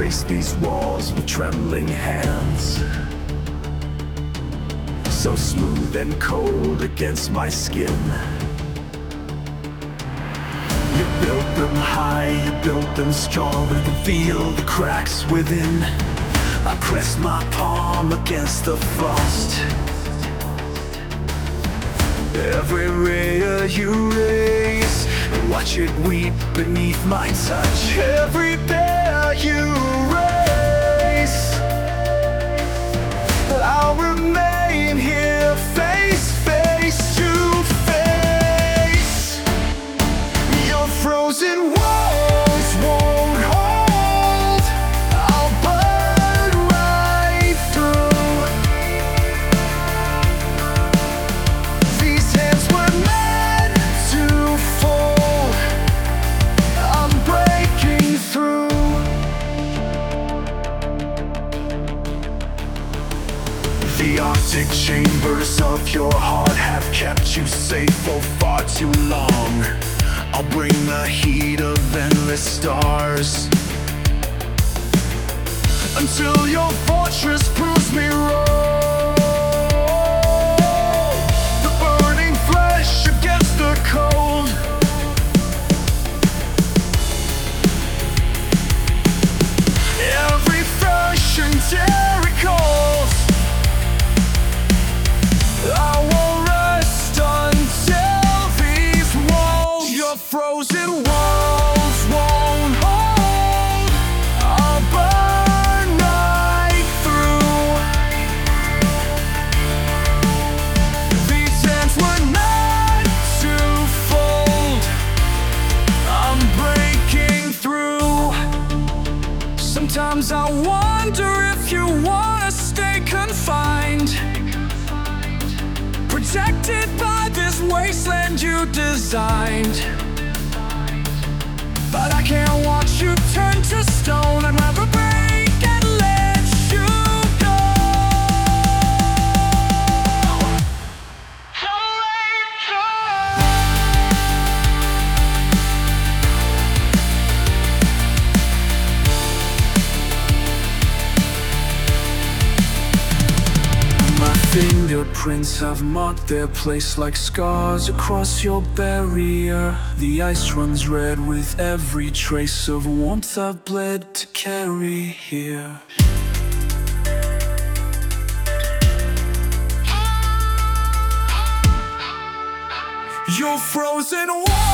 trace these walls with trembling hands, so smooth and cold against my skin. You built them high, you built them strong, but I can feel the cracks within. I pressed my palm against the frost. Every ray you raise, watch it weep beneath my touch. Every bear you raise, I'll remain here face to face. Your frozen walls won't hold, I'll burn right through. These hands were meant to fall, I'm breaking through. The Arctic chambers of your heart have kept you safe for far too long. I'll bring the heat of endless stars until your fortress proves me wrong. The burning flesh against the cold, every Russian terror calls. I won't rest until these walls, your frozen walls, won't hold. I'll burn right through. These hands were not to fold, I'm breaking through. Sometimes I wonder if you wanna stay confined, protected by this wasteland you designed. But I can't watch you turn to stone. I'd rather break and let you go. So let go. My fingerprints have marked their place like scars across your barrier. The ice runs red with every trace of warmth I've bled to carry here. Your frozen wall